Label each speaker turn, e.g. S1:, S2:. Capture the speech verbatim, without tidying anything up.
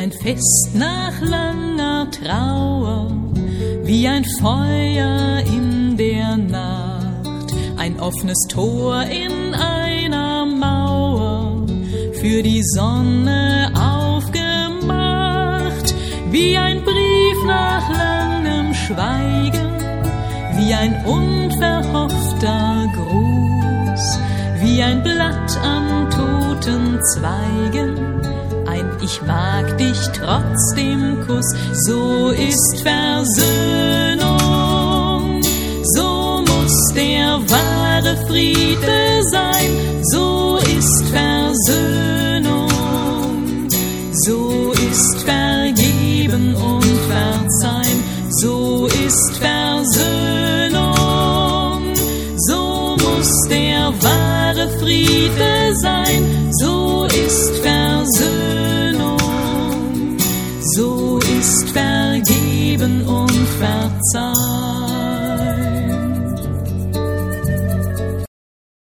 S1: ein Fest nach langer Trauer, wie ein Feuer in der Nacht, ein offenes Tor in einer Mauer, für die Sonne aufgemacht, wie ein Brief nach langem Schweigen, wie ein unverhoffter Gruß, wie ein Blatt an toten Zweigen, ein Ich mag dich trotzdem Kuss. So ist Versöhnung, so muss der wahre Friede sein. So ist Versöhnung, so ist Vergeben und Verzeihen. So ist Versöhnung, so muss der wahre Friede sein. So ist Versöhnung, so ist Vergeben und Verzeihen.